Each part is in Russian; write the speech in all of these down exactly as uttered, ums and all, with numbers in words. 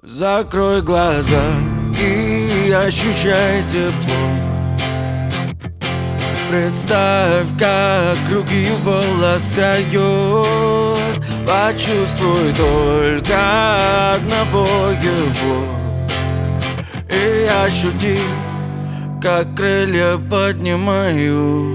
Закрой глаза и ощущай тепло. Представь, как руки его ласкают. Почувствуй только одного его и ощути, как крылья поднимаю.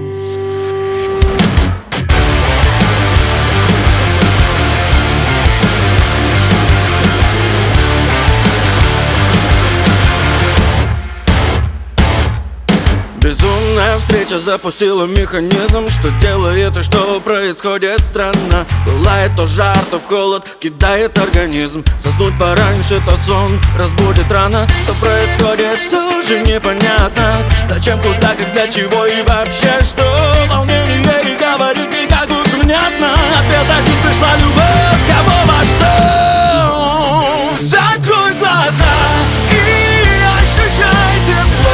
Безумная встреча запустила механизм, что делает и что происходит странно. Бывает то жар, то в холод кидает организм. Заснуть пораньше, то сон разбудит рано. Что происходит, все же непонятно. Зачем, куда, как, для чего и вообще что? Волнение и говорит не как уж внятно. Ответ один: пришла любовь, кого во что. Закрой глаза и ощущай тепло.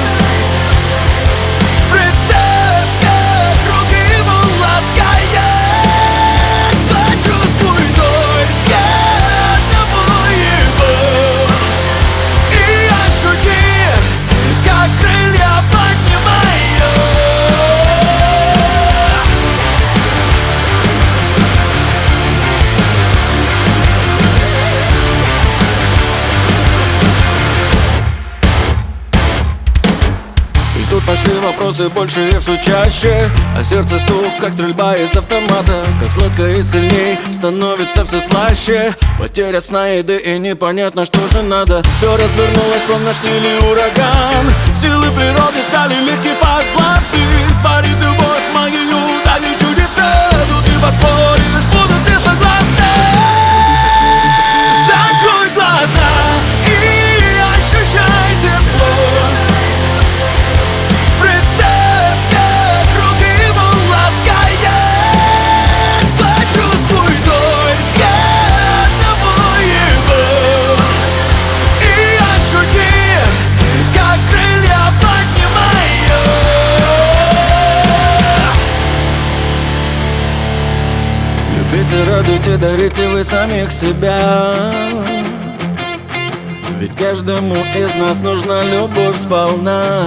Тут пошли вопросы больше и все чаще, а сердце стук, как стрельба из автомата. Как сладко и сильней становится все слаще. Потеря сна, еды и непонятно, что же надо. Все развернулось, словно штиль и ураган. Силы природы стали легки под пласты. Творит любовь магию, дают чудеса. Тут и поспоришь, будут все согласны. Закрой глаза и ощущай тепло. Любите, радуйте, дарите вы самих себя. Ведь каждому из нас нужна любовь сполна.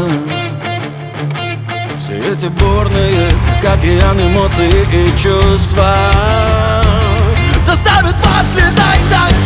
Все эти бурные, как океан, эмоции и чувства заставят вас летать так.